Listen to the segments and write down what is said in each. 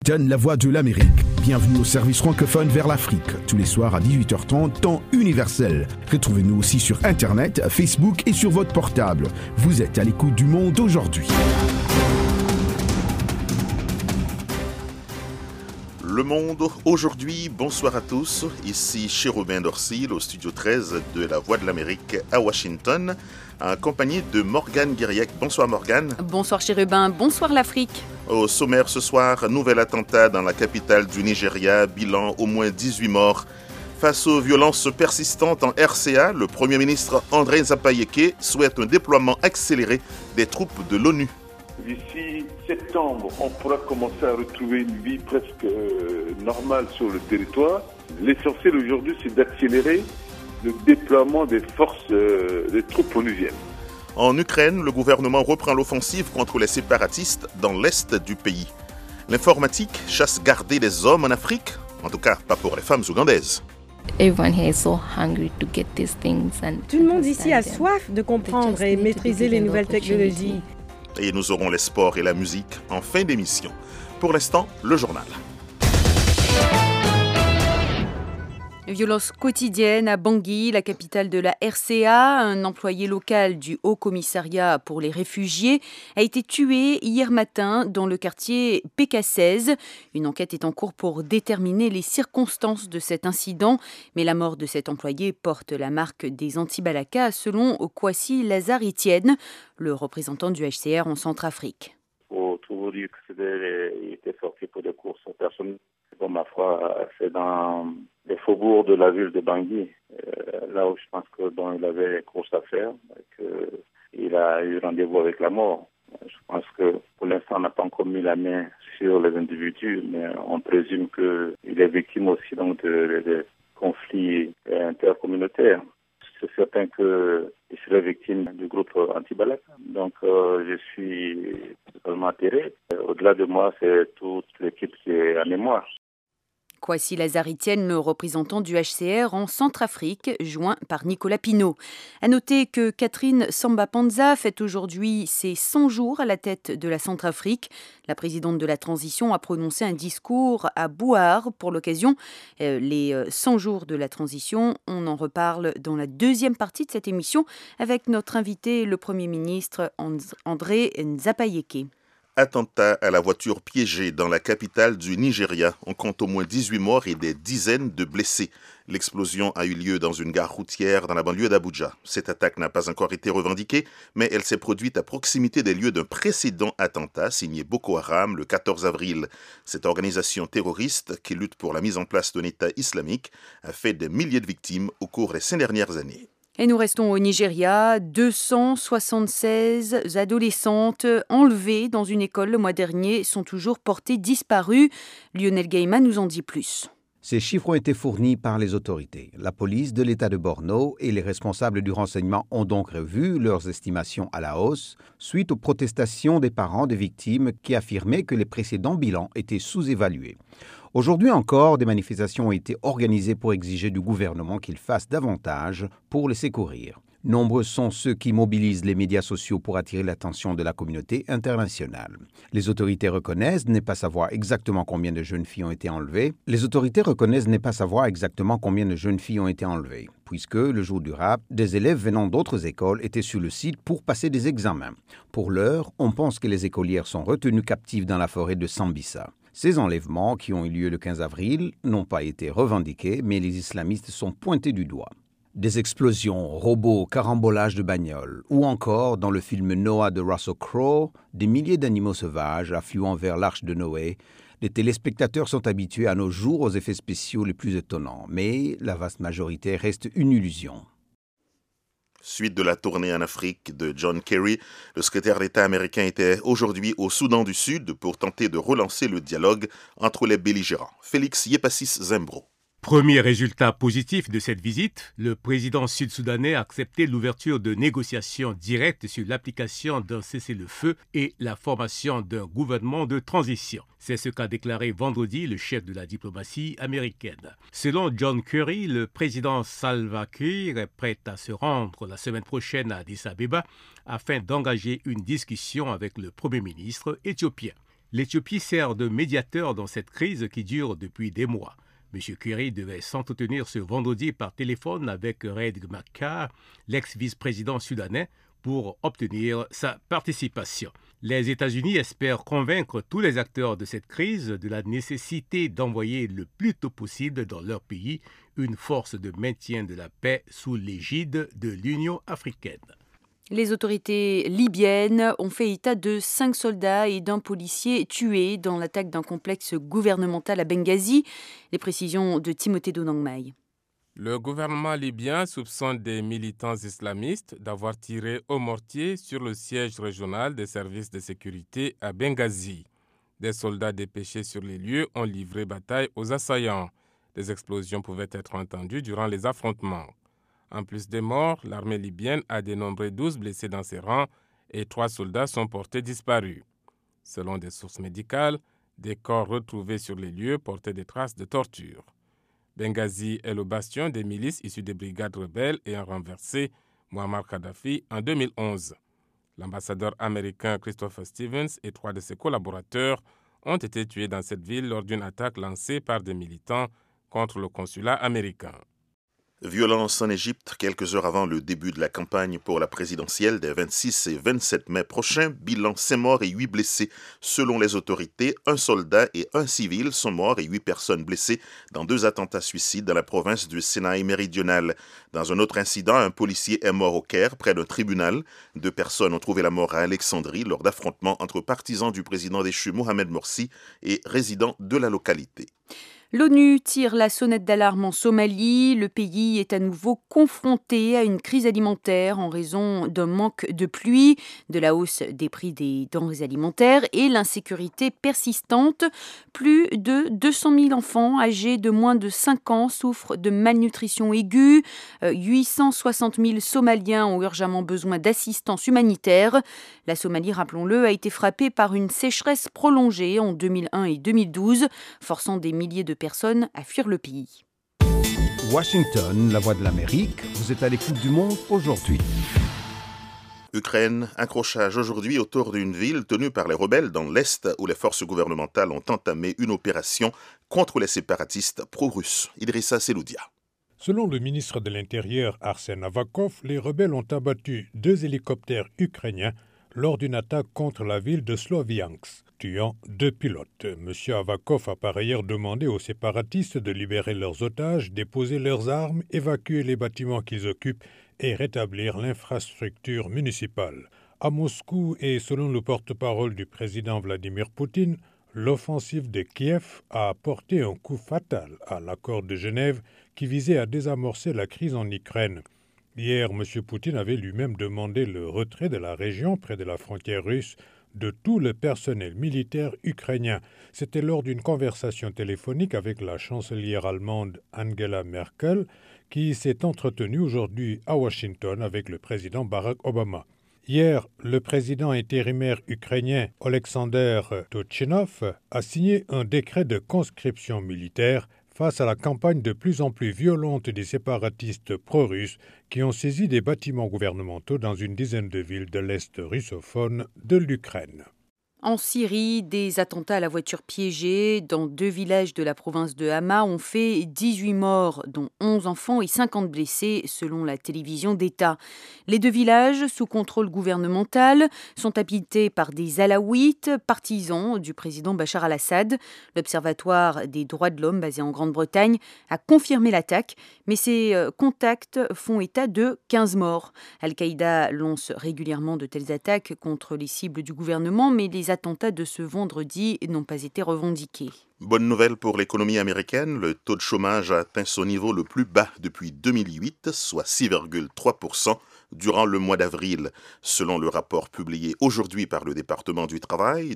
Washington, la voix de l'Amérique. Bienvenue au service francophone vers l'Afrique, tous les soirs à 18h30, temps universel. Retrouvez-nous aussi sur Internet, Facebook et sur votre portable. Vous êtes à l'écoute du Monde aujourd'hui. Le Monde aujourd'hui, bonsoir à tous. Ici Chérubin Dorsil au studio 13 de la Voix de l'Amérique à Washington, accompagné de Morgane Guiriec. Bonsoir Morgane. Bonsoir Chérubin, bonsoir l'Afrique. Au sommaire ce soir, nouvel attentat dans la capitale du Nigeria, bilan au moins 18 morts. Face aux violences persistantes en RCA, le Premier ministre André Nzapayeke souhaite un déploiement accéléré des troupes de l'ONU. D'ici septembre, on pourra commencer à retrouver une vie presque normale sur le territoire. L'essentiel aujourd'hui, c'est d'accélérer le déploiement des forces, des troupes onusiennes. En Ukraine, le gouvernement reprend l'offensive contre les séparatistes dans l'est du pays. L'informatique chasse garder les hommes en Afrique, en tout cas pas pour les femmes ougandaises. Tout le monde ici a soif de comprendre et maîtriser les nouvelles technologies. Et nous aurons les sports et la musique en fin d'émission. Pour l'instant, le journal. Violence quotidienne à Bangui, la capitale de la RCA. Un employé local du Haut Commissariat pour les réfugiés a été tué hier matin dans le quartier PK16. Une enquête est en cours pour déterminer les circonstances de cet incident. Mais la mort de cet employé porte la marque des anti-Balaka, selon Kwasi Lazare-Etienne, le représentant du HCR en Centrafrique. Pour tout vous dire il était sorti pour des courses personnelles. Bon, ma foi, c'est dans les faubourgs de la ville de Bangui, là où je pense qu'il avait course à faire, qu'il a eu rendez-vous avec la mort. Je pense que pour l'instant, on n'a pas encore mis la main sur les individus, mais on présume qu'il est victime aussi donc de conflits intercommunautaires. C'est certain qu'il serait victime du groupe anti-Balaka. Donc, je suis totalement atterré. Au-delà de moi, c'est toute l'équipe qui est à mémoire. Kwasi Lazare-Etienne, le représentant du HCR en Centrafrique, joint par Nicolas Pinault. À noter que Catherine Samba-Panza fête aujourd'hui ses 100 jours à la tête de la Centrafrique. La présidente de la transition a prononcé un discours à Bouar pour l'occasion. Les 100 jours de la transition, on en reparle dans la deuxième partie de cette émission avec notre invité, le Premier ministre André Nzapayeke. Attentat à la voiture piégée dans la capitale du Nigeria. On compte au moins 18 morts et des dizaines de blessés. L'explosion a eu lieu dans une gare routière dans la banlieue d'Abuja. Cette attaque n'a pas encore été revendiquée, mais elle s'est produite à proximité des lieux d'un précédent attentat signé Boko Haram le 14 avril. Cette organisation terroriste, qui lutte pour la mise en place d'un État islamique, a fait des milliers de victimes au cours des 5 dernières années. Et nous restons au Nigeria. 276 adolescentes enlevées dans une école le mois dernier sont toujours portées disparues. Lionel Gaiman nous en dit plus. Ces chiffres ont été fournis par les autorités. La police de l'État de Borno et les responsables du renseignement ont donc revu leurs estimations à la hausse suite aux protestations des parents des victimes qui affirmaient que les précédents bilans étaient sous-évalués. Aujourd'hui encore, des manifestations ont été organisées pour exiger du gouvernement qu'il fasse davantage pour les secourir. Nombreux sont ceux qui mobilisent les médias sociaux pour attirer l'attention de la communauté internationale. Les autorités reconnaissent ne pas savoir exactement combien de jeunes filles ont été enlevées. Puisque, le jour du rap, des élèves venant d'autres écoles étaient sur le site pour passer des examens. Pour l'heure, on pense que les écolières sont retenues captives dans la forêt de Sambisa. Ces enlèvements, qui ont eu lieu le 15 avril, n'ont pas été revendiqués, mais les islamistes sont pointés du doigt. Des explosions, robots, carambolages de bagnoles, ou encore, dans le film Noah de Russell Crowe, des milliers d'animaux sauvages affluant vers l'Arche de Noé. Les téléspectateurs sont habitués à nos jours aux effets spéciaux les plus étonnants, mais la vaste majorité reste une illusion. Suite de la tournée en Afrique de John Kerry, le secrétaire d'État américain était aujourd'hui au Soudan du Sud pour tenter de relancer le dialogue entre les belligérants. Félix Yepassis Zembro. Premier résultat positif de cette visite, le président sud-soudanais a accepté l'ouverture de négociations directes sur l'application d'un cessez-le-feu et la formation d'un gouvernement de transition. C'est ce qu'a déclaré vendredi le chef de la diplomatie américaine. Selon John Kerry, le président Salva Kiir est prêt à se rendre la semaine prochaine à Addis Abeba afin d'engager une discussion avec le Premier ministre éthiopien. L'Éthiopie sert de médiateur dans cette crise qui dure depuis des mois. M. Curry devait s'entretenir ce vendredi par téléphone avec Reid Makkar, l'ex-vice-président sudanais, pour obtenir sa participation. Les États-Unis espèrent convaincre tous les acteurs de cette crise de la nécessité d'envoyer le plus tôt possible dans leur pays une force de maintien de la paix sous l'égide de l'Union africaine. Les autorités libyennes ont fait état de 5 soldats et d'un policier tués dans l'attaque d'un complexe gouvernemental à Benghazi. Les précisions de Timothée Donangmai. Le gouvernement libyen soupçonne des militants islamistes d'avoir tiré au mortier sur le siège régional des services de sécurité à Benghazi. Des soldats dépêchés sur les lieux ont livré bataille aux assaillants. Des explosions pouvaient être entendues durant les affrontements. En plus des morts, l'armée libyenne a dénombré 12 blessés dans ses rangs et 3 soldats sont portés disparus. Selon des sources médicales, des corps retrouvés sur les lieux portaient des traces de torture. Benghazi est le bastion des milices issues des brigades rebelles ayant renversé Muammar Kadhafi en 2011. L'ambassadeur américain Christopher Stevens et 3 de ses collaborateurs ont été tués dans cette ville lors d'une attaque lancée par des militants contre le consulat américain. Violence en Égypte, quelques heures avant le début de la campagne pour la présidentielle des 26 et 27 mai prochains. Bilan 5 morts et 8 blessés. Selon les autorités, 1 soldat et 1 civil sont morts et 8 personnes blessées dans 2 attentats suicides dans la province du Sinaï méridional. Dans un autre incident, un policier est mort au Caire, près d'un tribunal. 2 personnes ont trouvé la mort à Alexandrie lors d'affrontements entre partisans du président déchu Mohamed Morsi et résidents de la localité. L'ONU tire la sonnette d'alarme en Somalie. Le pays est à nouveau confronté à une crise alimentaire en raison d'un manque de pluie, de la hausse des prix des denrées alimentaires et l'insécurité persistante. Plus de 200 000 enfants âgés de moins de 5 ans souffrent de malnutrition aiguë. 860 000 Somaliens ont urgemment besoin d'assistance humanitaire. La Somalie, rappelons-le, a été frappée par une sécheresse prolongée en 2001 et 2012, forçant des milliers de personnes à fuir le pays. Washington, la voix de l'Amérique, vous êtes à l'écoute du monde aujourd'hui. Ukraine, accrochage aujourd'hui autour d'une ville tenue par les rebelles dans l'Est où les forces gouvernementales ont entamé une opération contre les séparatistes pro-russes. Idrissa Seloudia. Selon le ministre de l'Intérieur Arsen Avakov, les rebelles ont abattu 2 hélicoptères ukrainiens lors d'une attaque contre la ville de Sloviansk, tuant 2 pilotes. M. Avakov a par ailleurs demandé aux séparatistes de libérer leurs otages, déposer leurs armes, évacuer les bâtiments qu'ils occupent et rétablir l'infrastructure municipale. À Moscou et selon le porte-parole du président Vladimir Poutine, l'offensive de Kiev a porté un coup fatal à l'accord de Genève qui visait à désamorcer la crise en Ukraine. Hier, M. Poutine avait lui-même demandé le retrait de la région près de la frontière russe de tout le personnel militaire ukrainien. C'était lors d'une conversation téléphonique avec la chancelière allemande Angela Merkel qui s'est entretenue aujourd'hui à Washington avec le président Barack Obama. Hier, le président intérimaire ukrainien Oleksandr Turchinov a signé un décret de conscription militaire face à la campagne de plus en plus violente des séparatistes pro-russes qui ont saisi des bâtiments gouvernementaux dans une dizaine de villes de l'Est russophone de l'Ukraine. En Syrie, des attentats à la voiture piégée dans 2 villages de la province de Hama ont fait 18 morts, dont 11 enfants et 50 blessés, selon la télévision d'État. Les 2 villages, sous contrôle gouvernemental, sont habités par des Alaouites, partisans du président Bachar al-Assad. L'Observatoire des droits de l'homme, basé en Grande-Bretagne, a confirmé l'attaque, mais ses contacts font état de 15 morts. Al-Qaïda lance régulièrement de telles attaques contre les cibles du gouvernement, mais les attentats de ce vendredi n'ont pas été revendiqués. Bonne nouvelle pour l'économie américaine, le taux de chômage a atteint son niveau le plus bas depuis 2008, soit 6,3% durant le mois d'avril. Selon le rapport publié aujourd'hui par le département du travail,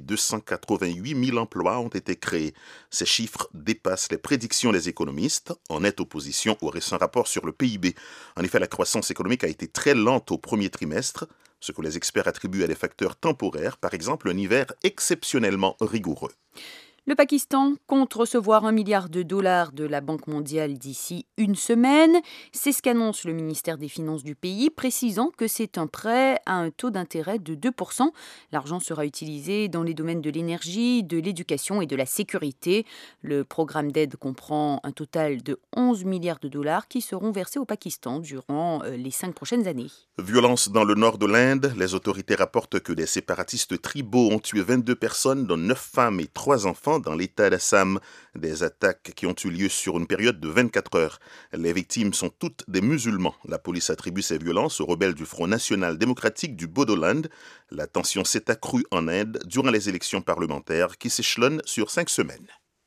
288 000 emplois ont été créés. Ces chiffres dépassent les prédictions des économistes, en nette opposition au récent rapport sur le PIB. En effet, la croissance économique a été très lente au premier trimestre, ce que les experts attribuent à des facteurs temporaires, par exemple un hiver exceptionnellement rigoureux. Le Pakistan compte recevoir $1 milliard de la Banque mondiale d'ici une semaine. C'est ce qu'annonce le ministère des Finances du pays, précisant que c'est un prêt à un taux d'intérêt de 2%. L'argent sera utilisé dans les domaines de l'énergie, de l'éducation et de la sécurité. Le programme d'aide comprend un total de $11 milliards qui seront versés au Pakistan durant les 5 prochaines années. Violence dans le nord de l'Inde. Les autorités rapportent que des séparatistes tribaux ont tué 22 personnes, dont 9 femmes et 3 enfants dans l'État d'Assam. Des attaques qui ont eu lieu sur une période de 24 heures. Les victimes sont toutes des musulmans. La police attribue ces violences aux rebelles du Front national démocratique du Bodoland. La tension s'est accrue en Inde durant les élections parlementaires qui s'échelonnent sur 5 semaines.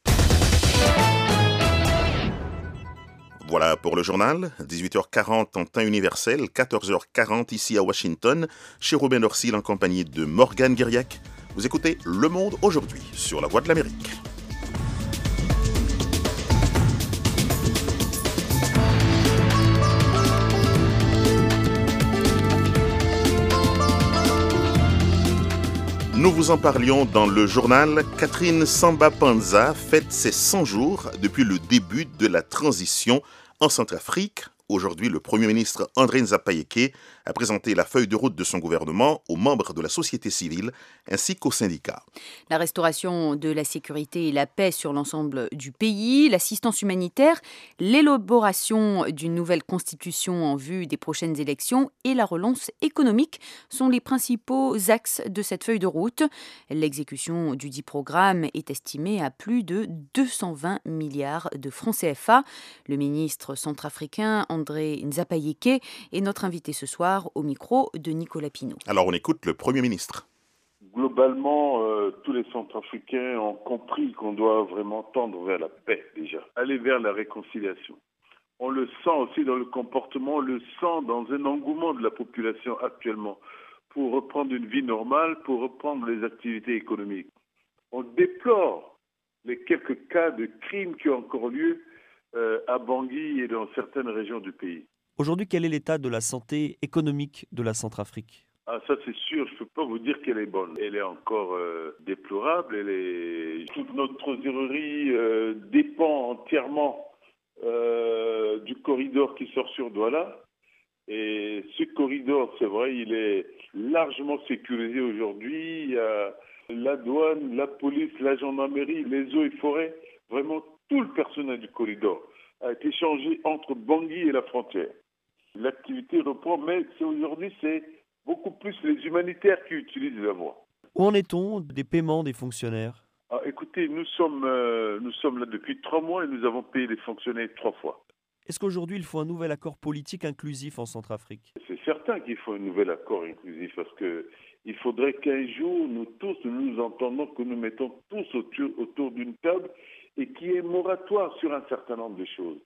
Voilà pour le journal, 18h40 en temps universel, 14h40 ici à Washington, chez Robin Dorsil en compagnie de Morgane Guiriac. Vous écoutez Le Monde aujourd'hui sur la Voix de l'Amérique. Nous vous en parlions dans le journal. Catherine Samba-Panza fête ses 100 jours depuis le début de la transition en Centrafrique. Aujourd'hui, le Premier ministre André Nzapayeke a présenté la feuille de route de son gouvernement aux membres de la société civile ainsi qu'aux syndicats. La restauration de la sécurité et la paix sur l'ensemble du pays, l'assistance humanitaire, l'élaboration d'une nouvelle constitution en vue des prochaines élections et la relance économique sont les principaux axes de cette feuille de route. L'exécution du dit programme est estimée à plus de 220 milliards de francs CFA. Le ministre centrafricain André Nzapayeke est notre invité ce soir au micro de Nicolas Pinault. Alors on écoute le Premier ministre. Globalement, tous les Centrafricains ont compris qu'on doit vraiment tendre vers la paix déjà, aller vers la réconciliation. On le sent aussi dans le comportement, on le sent dans un engouement de la population actuellement pour reprendre une vie normale, pour reprendre les activités économiques. On déplore les quelques cas de crimes qui ont encore lieu à Bangui et dans certaines régions du pays. Aujourd'hui, quel est l'état de la santé économique de la Centrafrique ? Ah, ça c'est sûr, je ne peux pas vous dire qu'elle est bonne. Elle est encore déplorable. Toute notre trésorerie dépend entièrement du corridor qui sort sur Douala. Et ce corridor, c'est vrai, il est largement sécurisé aujourd'hui. Il y a la douane, la police, la gendarmerie, les eaux et forêts, vraiment tout le personnel du corridor a été changé entre Bangui et la frontière. L'activité reprend, mais aujourd'hui, c'est beaucoup plus les humanitaires qui utilisent la voie. Où en est-on des paiements des fonctionnaires ? Écoutez, nous sommes là depuis 3 mois et nous avons payé les fonctionnaires 3 fois. Est-ce qu'aujourd'hui, il faut un nouvel accord politique inclusif en Centrafrique ? C'est certain qu'il faut un nouvel accord inclusif parce qu'il faudrait qu'un jour, nous tous, nous entendons, que nous mettons tous autour d'une table et qu'il y ait moratoire sur un certain nombre de choses.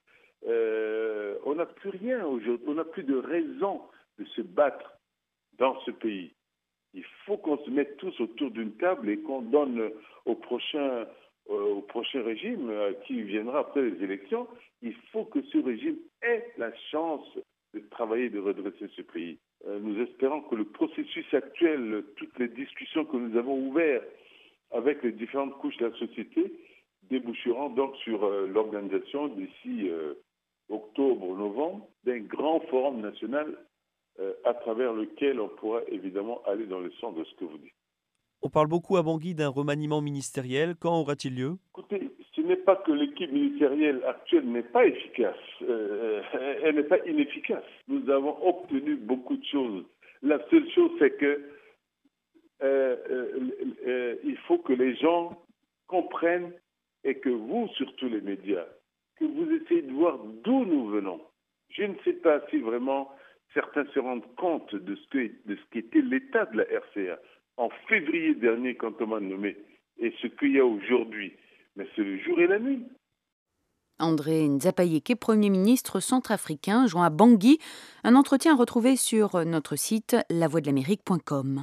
On n'a plus rien aujourd'hui, on n'a plus de raison de se battre dans ce pays. Il faut qu'on se mette tous autour d'une table et qu'on donne au prochain régime qui viendra après les élections, il faut que ce régime ait la chance de travailler et de redresser ce pays. Nous espérons que le processus actuel, toutes les discussions que nous avons ouvertes avec les différentes couches de la société, déboucheront donc sur l'organisation d'ici octobre-novembre d'un grand forum national à travers lequel on pourra évidemment aller dans le sens de ce que vous dites. On parle beaucoup à Bangui d'un remaniement ministériel. Quand aura-t-il lieu ? Écoutez, ce n'est pas que l'équipe ministérielle actuelle n'est pas efficace. Elle n'est pas inefficace. Nous avons obtenu beaucoup de choses. La seule chose, c'est que il faut que les gens comprennent et que vous, surtout les médias, que vous essayez de voir d'où nous venons. Je ne sais pas si vraiment certains se rendent compte de ce qu'était l'état de la RCA en février dernier quand on m'a nommé et ce qu'il y a aujourd'hui. Mais c'est le jour et la nuit. André Nzapayeke, Premier ministre centrafricain, joint à Bangui. Un entretien à retrouver sur notre site lavoixdelamérique.com.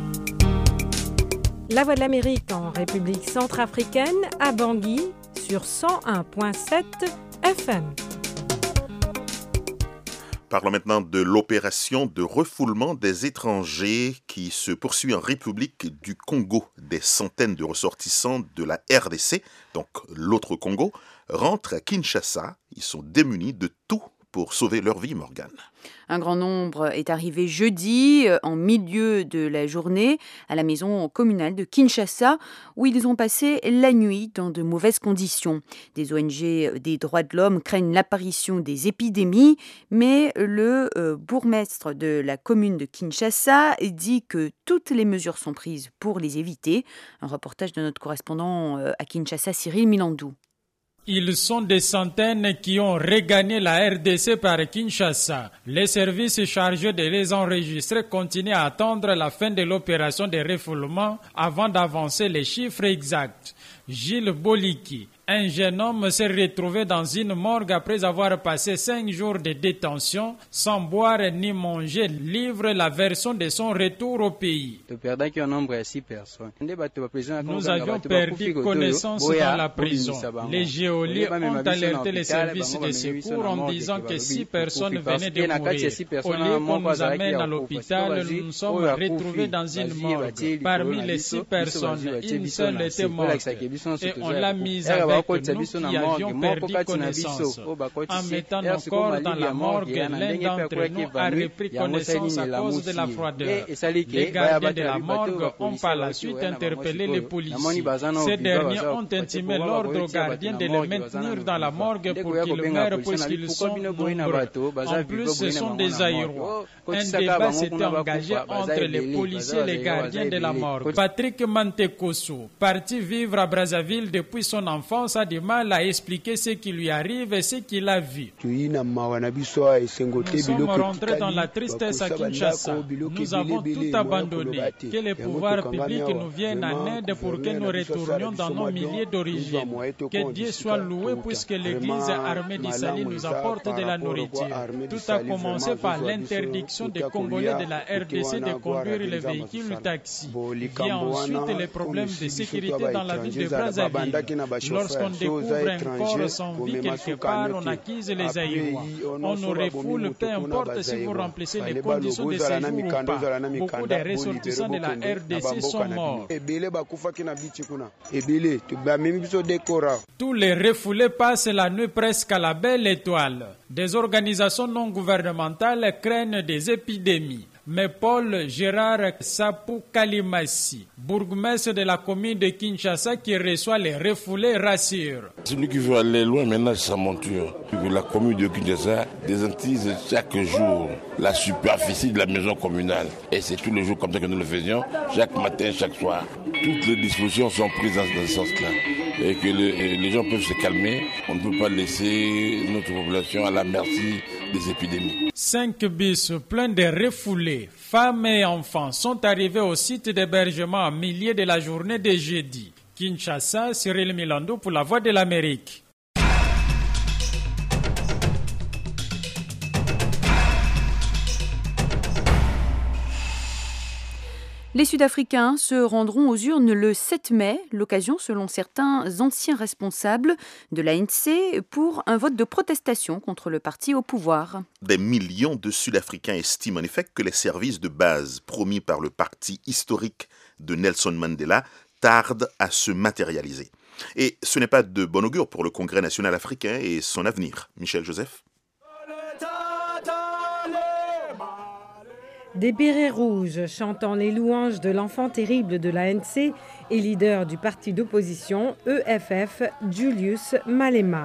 La Voix de l'Amérique en République centrafricaine, à Bangui, sur 101.7 FM. Parlons maintenant de l'opération de refoulement des étrangers qui se poursuit en République du Congo. Des centaines de ressortissants de la RDC, donc l'autre Congo, rentrent à Kinshasa. Ils sont démunis de tout pour sauver leur vie, Morgane. Un grand nombre est arrivé jeudi, en milieu de la journée, à la maison communale de Kinshasa, où ils ont passé la nuit dans de mauvaises conditions. Des ONG des droits de l'homme craignent l'apparition des épidémies, mais le bourgmestre de la commune de Kinshasa dit que toutes les mesures sont prises pour les éviter. Un reportage de notre correspondant à Kinshasa, Cyril Milandou. Ils sont des centaines qui ont regagné la RDC par Kinshasa. Les services chargés de les enregistrer continuent à attendre la fin de l'opération de refoulement avant d'avancer les chiffres exacts. Gilles Boliki, un jeune homme, s'est retrouvé dans une morgue après avoir passé 5 jours de détention sans boire ni manger, livre la version de son retour au pays. Nous avions perdu connaissance dans la prison. Les geôliers ont alerté les services de secours en disant que 6 personnes venaient de mourir. Au lieu qu'on nous amène à l'hôpital, nous nous sommes retrouvés dans une morgue. Parmi les 6 personnes, une seule était morte. Et on l'a mise avec nous qui avions perdu connaissance. En mettant nos corps dans la morgue, l'un d'entre nous a repris connaissance à cause de la froideur. Les gardiens de la morgue ont par la suite interpellé les policiers. Ces derniers ont intimé l'ordre aux gardiens de les maintenir dans la morgue pour qu'ils meurent puisqu'ils sont nombreux. En plus, ce sont des aéros. Un débat s'était engagé entre les policiers et les gardiens de la morgue. Patrick Mantekoso, parti vivre à Brazzaville depuis son enfance, a du mal à expliquer ce qui lui arrive et ce qu'il a vu. Nous sommes rentrés dans la tristesse à Kinshasa. Nous avons tout abandonné. Que les pouvoirs publics nous viennent en aide pour que nous retournions dans nos milieux d'origine. Que Dieu soit loué puisque l'église armée d'Issali nous apporte de la nourriture. Tout a commencé par l'interdiction des Congolais de la RDC de conduire les véhicules taxis. Vient ensuite les problèmes de sécurité dans la ville de Brazzaville. Lorsqu'on découvre un corps sans vie quelque part, on accuse les aïeux. On nous refoule, peu importe si vous remplissez les conditions de séjour ou pas. Beaucoup de ressortissants de la RDC sont morts. Tous les refoulés passent la nuit presque à la belle étoile. Des organisations non gouvernementales craignent des épidémies. Mais Paul Gérard Sapou Kalimassi, bourgmestre de la commune de Kinshasa qui reçoit les refoulés, rassure. Celui qui veut aller loin maintenant, c'est sa monture. La commune de Kinshasa désintise chaque jour la superficie de la maison communale. Et c'est tous les jours comme ça que nous le faisions, chaque matin, chaque soir. Toutes les dispositions sont prises dans ce sens-là. Et que les gens peuvent se calmer. On ne peut pas laisser notre population à la merci des épidémies. 5 bus pleins de refoulés, femmes et enfants, sont arrivés au site d'hébergement à milliers de la journée de jeudi. Kinshasa, Cyril Milandou pour la Voix de l'Amérique. Les Sud-Africains se rendront aux urnes le 7 mai, l'occasion selon certains anciens responsables de l'ANC pour un vote de protestation contre le parti au pouvoir. Des millions de Sud-Africains estiment en effet que les services de base promis par le parti historique de Nelson Mandela tardent à se matérialiser. Et ce n'est pas de bon augure pour le Congrès national africain et son avenir. Michel Joseph. Des bérets rouges chantant les louanges de l'enfant terrible de l'ANC et leader du parti d'opposition EFF, Julius Malema.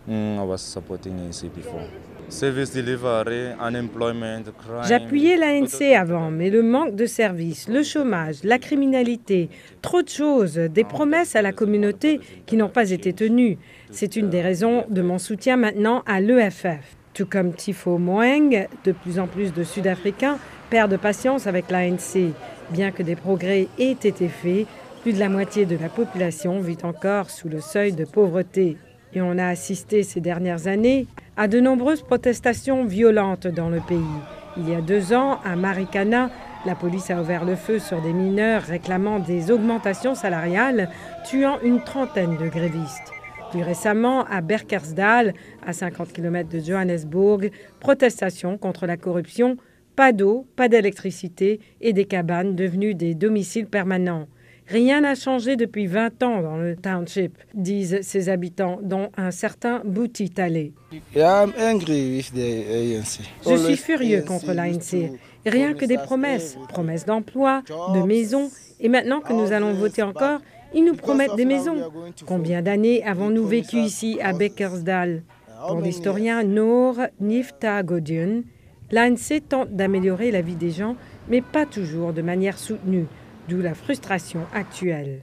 J'appuyais l'ANC avant, mais le manque de services, le chômage, la criminalité, trop de choses, des promesses à la communauté qui n'ont pas été tenues. C'est une des raisons de mon soutien maintenant à l'EFF. Tout comme Tifo Moeng, de plus en plus de Sud-Africains perdent patience avec l'ANC. Bien que des progrès aient été faits, plus de la moitié de la population vit encore sous le seuil de pauvreté. Et on a assisté ces dernières années à de nombreuses protestations violentes dans le pays. Il y a 2 ans, à Marikana, la police a ouvert le feu sur des mineurs réclamant des augmentations salariales, tuant une trentaine de grévistes. Plus récemment, à Berkersdal, à 50 km de Johannesburg, protestation contre la corruption, pas d'eau, pas d'électricité et des cabanes devenues des domiciles permanents. Rien n'a changé depuis 20 ans dans le township, disent ses habitants, dont un certain Bouti Talé. Je suis furieux contre l'ANC. Rien que des promesses d'emploi, de maisons. Et maintenant que nous allons voter encore, ils nous promettent des maisons. Combien d'années avons-nous vécu ici à Berkersdal? Pour l'historien Noor Nifta Godion, l'ANC tente d'améliorer la vie des gens, mais pas toujours de manière soutenue. D'où la frustration actuelle.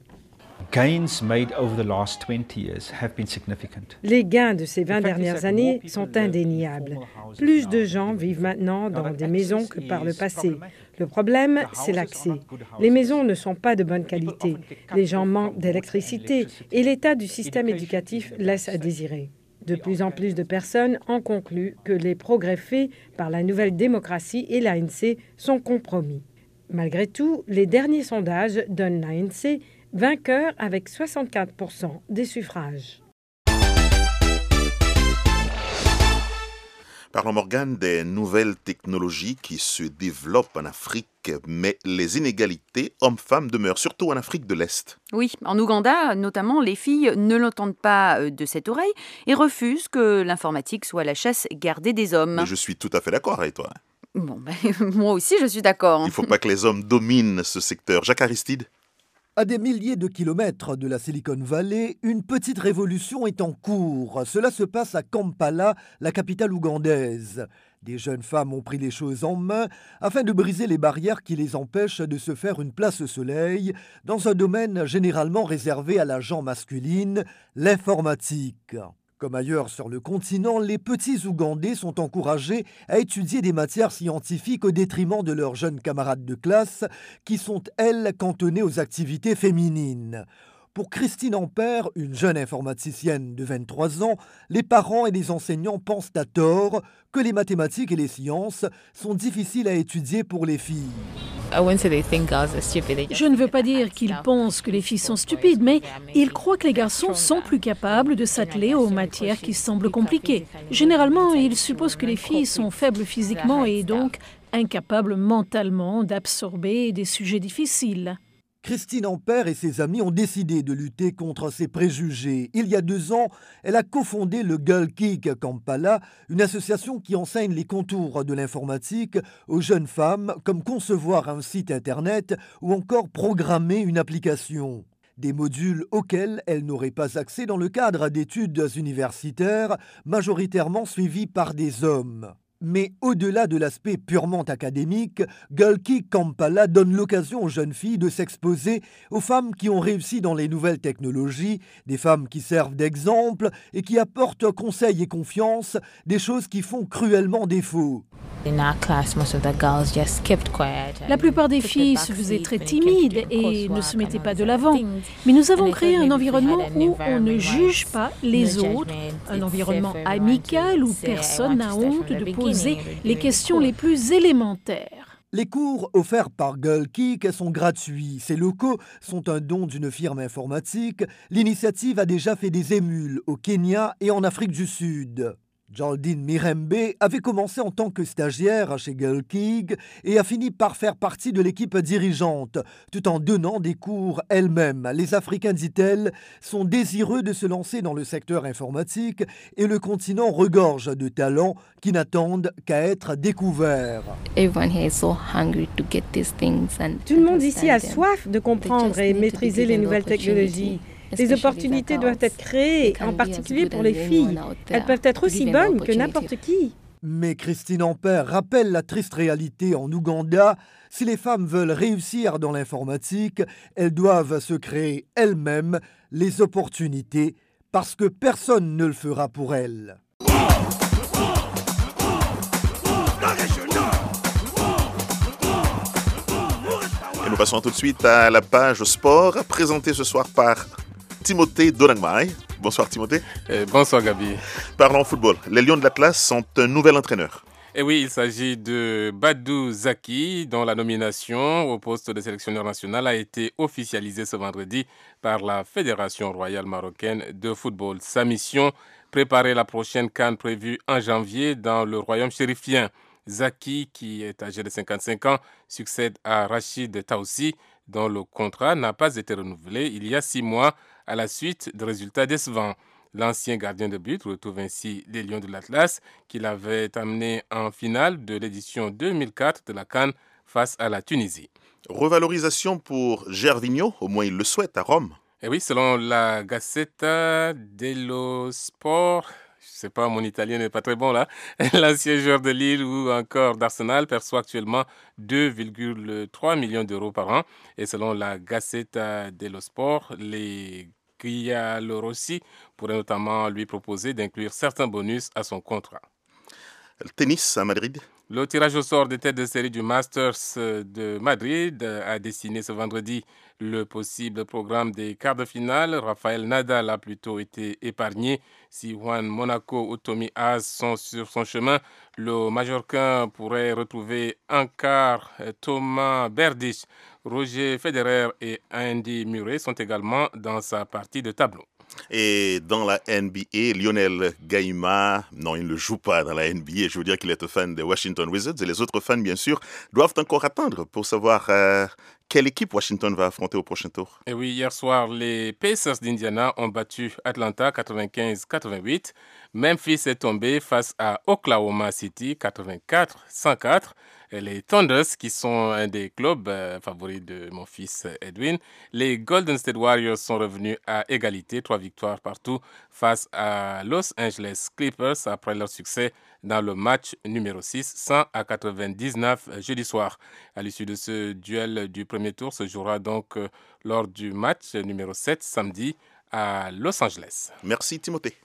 Les gains de ces 20 dernières années sont indéniables. Plus de gens vivent maintenant dans des maisons que par le passé. Le problème, c'est l'accès. Les maisons ne sont pas de bonne qualité. Les gens manquent d'électricité et l'état du système éducatif laisse à désirer. De plus en plus de personnes en concluent que les progrès faits par la nouvelle démocratie et l'ANC sont compromis. Malgré tout, les derniers sondages donnent l'ANC vainqueur avec 64% des suffrages. Parlons, Morgane, des nouvelles technologies qui se développent en Afrique, mais les inégalités hommes-femmes demeurent, surtout en Afrique de l'Est. Oui, en Ouganda, notamment, les filles ne l'entendent pas de cette oreille et refusent que l'informatique soit la chasse gardée des hommes. Mais je suis tout à fait d'accord avec toi. Bon, moi aussi, je suis d'accord. Il ne faut pas que les hommes dominent ce secteur. Jacques Aristide? À des milliers de kilomètres de la Silicon Valley, une petite révolution est en cours. Cela se passe à Kampala, la capitale ougandaise. Des jeunes femmes ont pris les choses en main afin de briser les barrières qui les empêchent de se faire une place au soleil dans un domaine généralement réservé à la gent masculine, l'informatique. Comme ailleurs sur le continent, les petits Ougandais sont encouragés à étudier des matières scientifiques au détriment de leurs jeunes camarades de classe qui sont, elles, cantonnées aux activités féminines. Pour Christine Ampère, une jeune informaticienne de 23 ans, les parents et les enseignants pensent à tort que les mathématiques et les sciences sont difficiles à étudier pour les filles. Je ne veux pas dire qu'ils pensent que les filles sont stupides, mais ils croient que les garçons sont plus capables de s'atteler aux matières qui semblent compliquées. Généralement, ils supposent que les filles sont faibles physiquement et donc incapables mentalement d'absorber des sujets difficiles. Christine Ampère et ses amis ont décidé de lutter contre ces préjugés. Il y a 2 ans, elle a cofondé le Girl Geek Kampala, une association qui enseigne les contours de l'informatique aux jeunes femmes, comme concevoir un site internet ou encore programmer une application. Des modules auxquels elles n'auraient pas accès dans le cadre d'études universitaires, majoritairement suivies par des hommes. Mais au-delà de l'aspect purement académique, Girl Geek Kampala donne l'occasion aux jeunes filles de s'exposer aux femmes qui ont réussi dans les nouvelles technologies, des femmes qui servent d'exemple et qui apportent conseil et confiance, des choses qui font cruellement défaut. La plupart des filles se faisaient très timides et ne se mettaient pas de l'avant. Mais nous avons créé un environnement où on ne juge pas les autres, un environnement amical où personne n'a honte de poser les questions les plus élémentaires. Les cours offerts par Girl Geek sont gratuits. Ces locaux sont un don d'une firme informatique. L'initiative a déjà fait des émules au Kenya et en Afrique du Sud. Geraldine Mirembe avait commencé en tant que stagiaire chez Girl Geek et a fini par faire partie de l'équipe dirigeante, tout en donnant des cours elle-même. Les Africains, dit-elle, sont désireux de se lancer dans le secteur informatique et le continent regorge de talents qui n'attendent qu'à être découverts. Tout le monde ici a soif de comprendre et maîtriser les nouvelles technologies. Les opportunités doivent être créées, en particulier pour les filles. Elles peuvent être aussi bonnes que n'importe qui. Mais Christine Ampère rappelle la triste réalité en Ouganda. Si les femmes veulent réussir dans l'informatique, elles doivent se créer elles-mêmes les opportunités parce que personne ne le fera pour elles. Et nous passons tout de suite à la page sport, présentée ce soir par Timothée Donangmai. Bonsoir Timothée. Bonsoir Gabi. Parlons football. Les Lions de l'Atlas sont un nouvel entraîneur. Et oui, il s'agit de Badou Zaki, dont la nomination au poste de sélectionneur national a été officialisée ce vendredi par la Fédération royale marocaine de football. Sa mission, préparer la prochaine CAN prévue en janvier dans le royaume chérifien. Zaki, qui est âgé de 55 ans, succède à Rachid Taoussi, dont le contrat n'a pas été renouvelé il y a 6 mois à la suite de résultats décevants. L'ancien gardien de but retrouve ainsi les Lions de l'Atlas qu'il avait amené en finale de l'édition 2004 de la CAN face à la Tunisie. Revalorisation pour Gervinho, au moins il le souhaite à Rome. Et oui, selon la Gazzetta dello Sport, je ne sais pas, mon italien n'est pas très bon là, l'ancien joueur de Lille ou encore d'Arsenal perçoit actuellement 2,3 millions d'euros par an. Et selon la Gazzetta dello Sport, les Giallorossi pourrait notamment lui proposer d'inclure certains bonus à son contrat. Le tennis à Madrid. Le tirage au sort des têtes de série du Masters de Madrid a dessiné ce vendredi le possible programme des quarts de finale. Rafael Nadal a plutôt été épargné. Si Juan Monaco ou Tommy Haas sont sur son chemin, le Majorquin pourrait retrouver en quart Thomas Berdych. Roger Federer et Andy Murray sont également dans sa partie de tableau. Et dans la NBA, Lionel Gaïma, non, il ne joue pas dans la NBA. Je veux dire qu'il est un fan des Washington Wizards. Et les autres fans, bien sûr, doivent encore attendre pour savoir quelle équipe Washington va affronter au prochain tour. Et oui, hier soir, les Pacers d'Indiana ont battu Atlanta 95-88. Memphis est tombé face à Oklahoma City 84-104. Et les Thunders, qui sont un des clubs favoris de mon fils Edwin, les Golden State Warriors sont revenus à égalité, 3 victoires partout face à Los Angeles Clippers après leur succès dans le match numéro 6, 100-99 jeudi soir. À l'issue de ce duel du premier tour se jouera donc lors du match numéro 7 samedi à Los Angeles. Merci Timothée.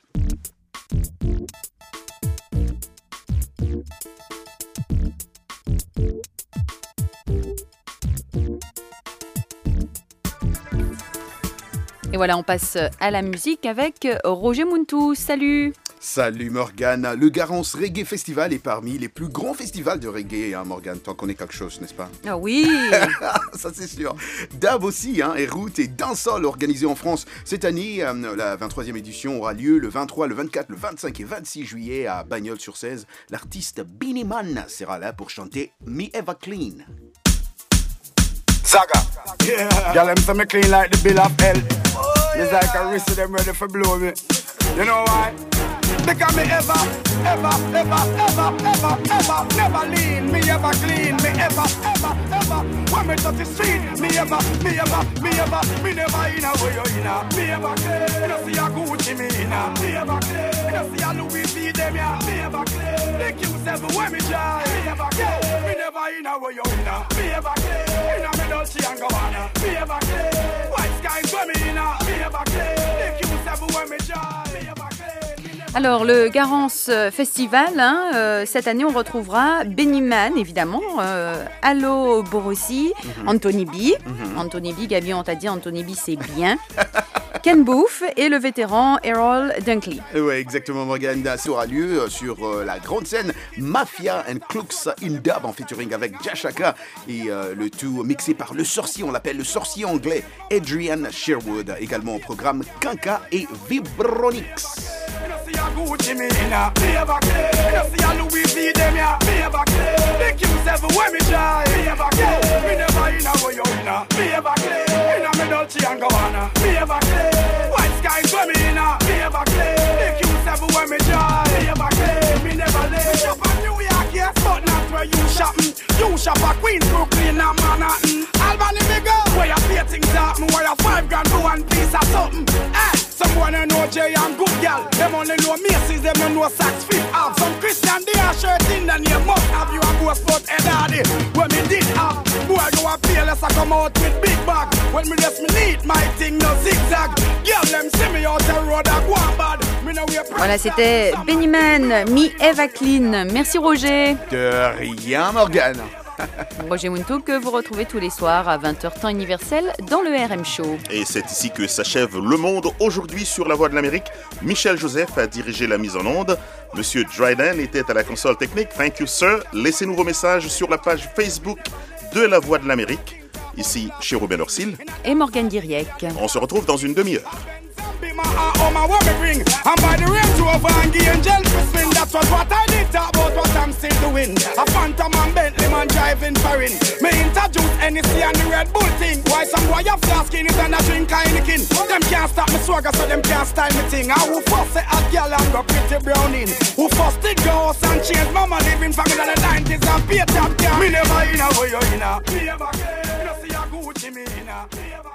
Et voilà, on passe à la musique avec Roger Muntou. Salut! Salut Morgane, le Garance Reggae Festival est parmi les plus grands festivals de reggae, hein, Morgane, t'en connais quelque chose, n'est-ce pas? Ah oui. Ça c'est sûr. Dab aussi, hein, et Route et Dancehall organisés en France. Cette année, la 23e édition aura lieu le 23, le 24, le 25 et 26 juillet à Bagnols-sur-Cèze. L'artiste Beenie Man sera là pour chanter Me Ever Clean. Saga, yeah. Girl, them say me clean like the bill of health. It's like a wrist, them ready for blow me. You know why? Because me ever never lean. Me ever clean. Me ever. When me touch the street, me never in a way you in a. Me ever clean. You see a Gucci me in a. Me ever clean. You see a Louis V them ya. Me ever clean. The Q7 when me drive. Me ever clean. Me never in a way you in a. Me ever clean. In a me Dolce and Gabbana. Me ever clean. White skies when me in a. Me ever clean. The Q7 when me drive. Me ever clean. Alors, le Garance Festival, cette année, on retrouvera Beenie Man, évidemment, Allo Borossi, Anthony B. Anthony B, Gabi, on t'a dit Anthony B, c'est bien. Ken Booth et le vétéran Errol Dunkley. Oui, exactement, Morgane. Ça aura lieu sur la grande scène Mafia and Clux in Dub en featuring avec Jashaka et le tout mixé par le sorcier, on l'appelle le sorcier anglais Adrian Sherwood. Également au programme Kanka et Vibronix. Gucci me in a, me ever clean. You see a Louis V them ya, me ever clean. The Q7 when me drive, me ever clean. Me never in a way you in a, me ever clean. In a me Dolce and Gabbana, me ever clean. White skies when me in a, me ever clean. The Q7 when me drive, me ever clean. Me never leave. Me shop at New York, yes, but not where you shopping. You shop at Queens, Brooklyn and Manhattan. Albany me go, where you pay things up, me where you $5 for one piece of something. Someone who know Jay and good girl. Them only know Macy's, them don't know Saks Fifth have. Some Christian they are shirt in the name must have you a ghost but head hardy. When me did have, boy go a fearless I come out with big bag. When me dress me neat, my thing no zigzag. Girl them see me out the road I go on bad. Voilà, c'était Beenie Man, Me Eva Clean. Merci Roger. De rien, Morgane. Roger Muntou que vous retrouvez tous les soirs à 20h temps universel dans le RM Show. Et c'est ici que s'achève Le Monde aujourd'hui sur La Voix de l'Amérique. Michel Joseph a dirigé la mise en onde. Monsieur Dryden était à la console technique. Thank you, sir. Laissez-nous vos messages sur la page Facebook de La Voix de l'Amérique. Ici, chez Ruben Orsil et Morgane Diriec. On se retrouve dans une demi-heure. And by the Range Rover and the angels for swing. That was what I did talk about what I'm still doing. A Phantom and Bentley man driving foreign. Me introduce NEC and the Red Bull thing. Why some boy have flask in it and a drink Heineken. Them can't stop me swagger so them can't style me thing. And who first say a girl and go pretty brown in. Who first did go house and change mama living family in the 90s and pay top car. Me never in a way you in a. Me never care. You see a Gucci me in a.